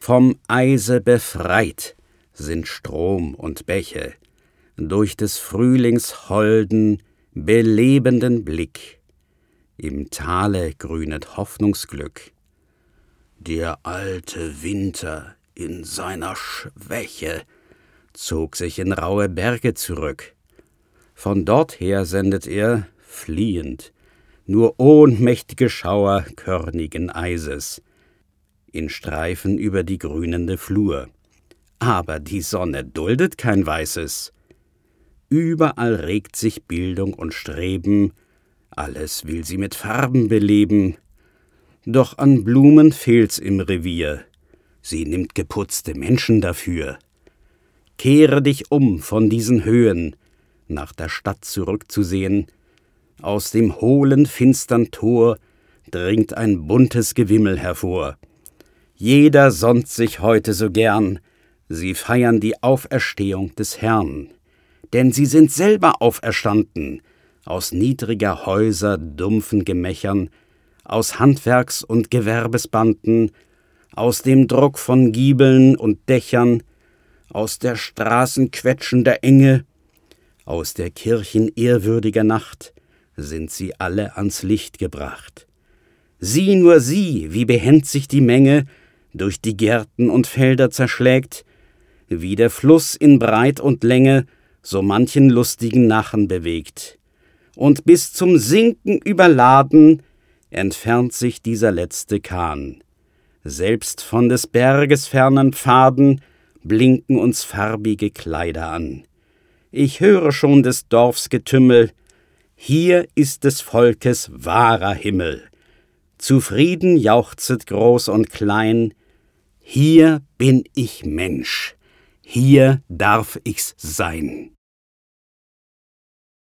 Vom Eise befreit sind Strom und Bäche, durch des Frühlings holden, belebenden Blick. Im Tale grünet Hoffnungsglück. Der alte Winter in seiner Schwäche zog sich in raue Berge zurück. Von dorther sendet er, fliehend, nur ohnmächtige Schauer körnigen Eises, in Streifen über die grünende Flur. Aber die Sonne duldet kein Weißes. Überall regt sich Bildung und Streben, alles will sie mit Farben beleben. Doch an Blumen fehlt's im Revier, sie nimmt geputzte Menschen dafür. Kehre dich um von diesen Höhen, nach der Stadt zurückzusehen. Aus dem hohlen, finstern Tor dringt ein buntes Gewimmel hervor. Jeder sonnt sich heute so gern, sie feiern die Auferstehung des Herrn. Denn sie sind selber auferstanden, aus niedriger Häuser dumpfen Gemächern, aus Handwerks- und Gewerbesbanden, aus dem Druck von Giebeln und Dächern, aus der Straßen quetschender Enge, aus der Kirchen ehrwürdiger Nacht sind sie alle ans Licht gebracht. Sieh nur sie, wie behend sich die Menge durch die Gärten und Felder zerschlägt, wie der Fluss in Breit und Länge so manchen lustigen Nachen bewegt. Und bis zum Sinken überladen entfernt sich dieser letzte Kahn. Selbst von des Berges fernen Pfaden blinken uns farbige Kleider an. Ich höre schon des Dorfs Getümmel, hier ist des Volkes wahrer Himmel. Zufrieden jauchzet groß und klein, hier bin ich Mensch, hier darf ich's sein.